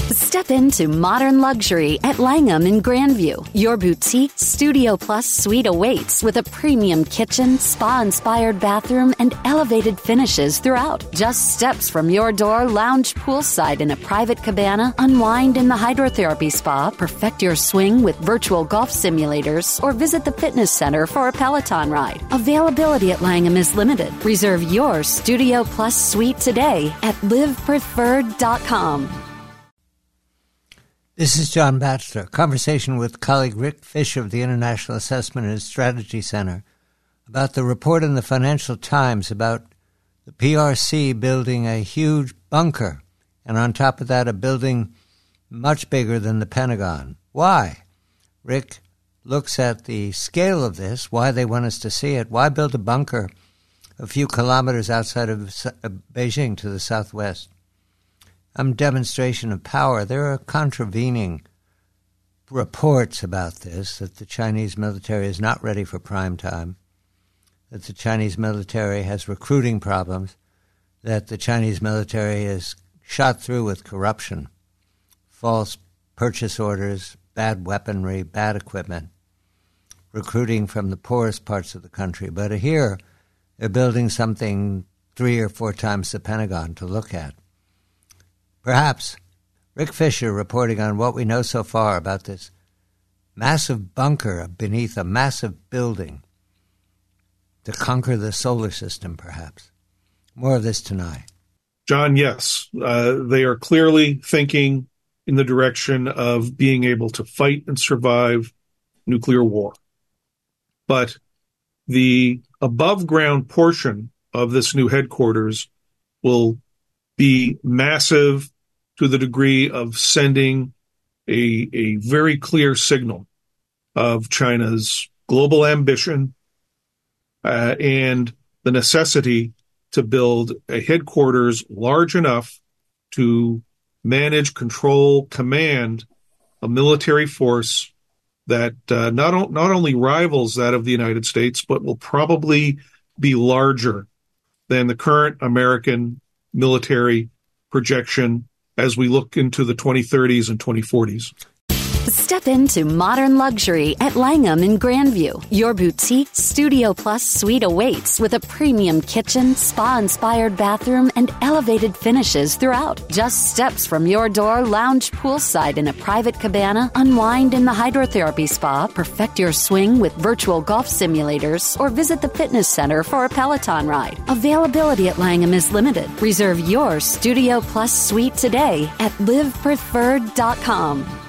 Step into modern luxury at Langham in Grandview. Your boutique Studio Plus suite awaits with a premium kitchen, spa-inspired bathroom, and elevated finishes throughout. Just steps from your door, lounge poolside in a private cabana, unwind in the hydrotherapy spa, perfect your swing with virtual golf simulators, or visit the fitness center for a Peloton ride. Availability at Langham is limited. Reserve your Studio Plus suite today at livepreferred.com. This is John Batchelor. Conversation with colleague Rick Fisher of the International Assessment and Strategy Center about the report in the Financial Times about the PRC building a huge bunker, and on top of that, a building much bigger than the Pentagon. Why? Rick looks at the scale of this, why they want us to see it. Why build a bunker a few kilometers outside of Beijing to the southwest? Demonstration of power. There are contravening reports about this, that the Chinese military is not ready for prime time, that the Chinese military has recruiting problems, that the Chinese military is shot through with corruption, false purchase orders, bad weaponry, bad equipment, recruiting from the poorest parts of the country. But here, they're building something 3 or 4 times the Pentagon to look at. Perhaps Rick Fisher reporting on what we know so far about this massive bunker beneath a massive building to conquer the solar system, perhaps. More of this tonight. John, yes. They are clearly thinking in the direction of being able to fight and survive nuclear war. But the above-ground portion of this new headquarters will be massive to the degree of sending a very clear signal of China's global ambition and the necessity to build a headquarters large enough to manage, control, command a military force that not only rivals that of the United States, but will probably be larger than the current American military projection as we look into the 2030s and 2040s. Step into modern luxury at Langham in Grandview. Your boutique Studio Plus suite awaits with a premium kitchen, spa-inspired bathroom, and elevated finishes throughout. Just steps from your door, lounge poolside in a private cabana, unwind in the hydrotherapy spa, perfect your swing with virtual golf simulators, or visit the fitness center for a Peloton ride. Availability at Langham is limited. Reserve your Studio Plus suite today at livepreferred.com.